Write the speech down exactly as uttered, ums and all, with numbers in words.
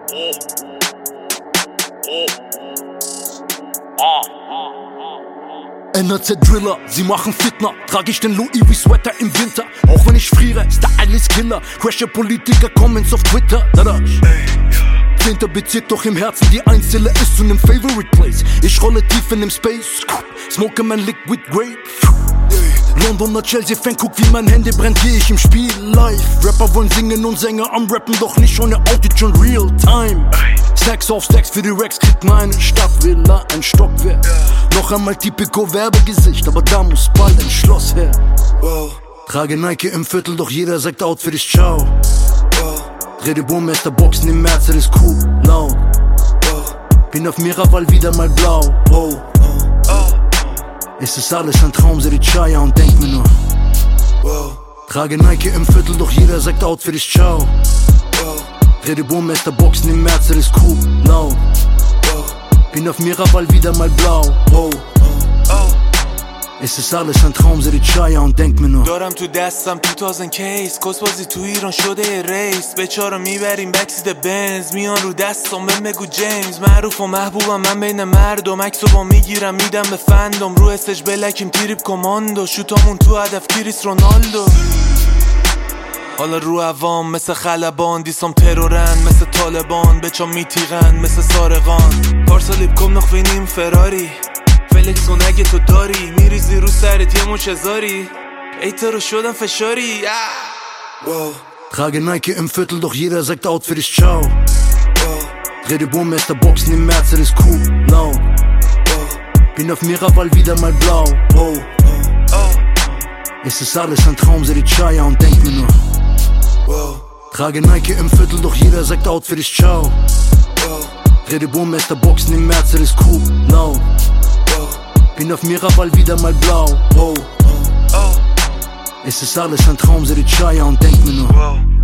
Oh. Oh. Ah. N R Z Driller, sie machen Fitner. Trag ich den Louis wie Sweater im Winter. Auch wenn ich friere, ist der alles Killer. Crasher Politiker, Comments auf Twitter. Dadasch. Zehnter Bezirk, doch im Herzen die Einzelle ist zu nem Favorite Place. Ich rolle tief in dem Space, smoke mein Liquid Grape. Londoner Chelsea-Fan, guck wie mein Handy brennt, geh ich im Spiel live. Rapper wollen singen und Sänger am Rappen, doch nicht ohne Autotune real time. Stacks auf Stacks für die Racks, kriegt meine Stadtvilla ein Stockwerk. Noch einmal typico Werbegesicht, aber da muss bald ein Schloss her. Trage Nike im Viertel, doch jeder sagt out für dich ciao. Dreh die Burmester Boxen im Mercedes, cool, laut. Bin auf Miraval wieder mal blau, oh. Es ist alles ein Traum, seh die Chaya und denk mir nur Trage Nike im Viertel, doch jeder sagt out für dich ciao. Dreh die Burmester Boxen im Mercedes, cool, laut. Bin auf Miraval wieder mal blau, oh. Es ist alles ein Traum, seh die Chaya und denk mir nur دارم تو دستم دو هزار کیس کسبازی تو ایران شده ریس بچارا میبریم بکسید بنز میان رو دستم به مگو جیمز معروف و محبوبم من بین مردم عکسو با میگیرم میدم به فندم رو استش بلکیم تریپ کماندو شوتامون تو هدف کریس رونالدو حالا رو عوام مثل خلبان دیسام ترورن مثل طالبان بچا میتیغن مثل سارقان پارسالیب کم نخوینیم فراری فلکس و نگه تو داری میریزی رو سرت یه مچ هزاری ای تو رو شدم فشاری Trage Nike im Viertel, doch jeder sagt out für dich ciao. Dreh die Burmester Boxen im Mercedes, cool, laut. Bin auf Miraval wieder mal blau, oh. Es ist alles ein Traum, seh die Chaya und denk mir nur Trage Nike im Viertel, doch jeder sagt out für dich ciao. Dreh die Burmester Boxen im Mercedes, cool, laut. Bin auf Miraval wieder mal blau, oh. Es ist alles ein Traum, seh die Chaya und denk mir nur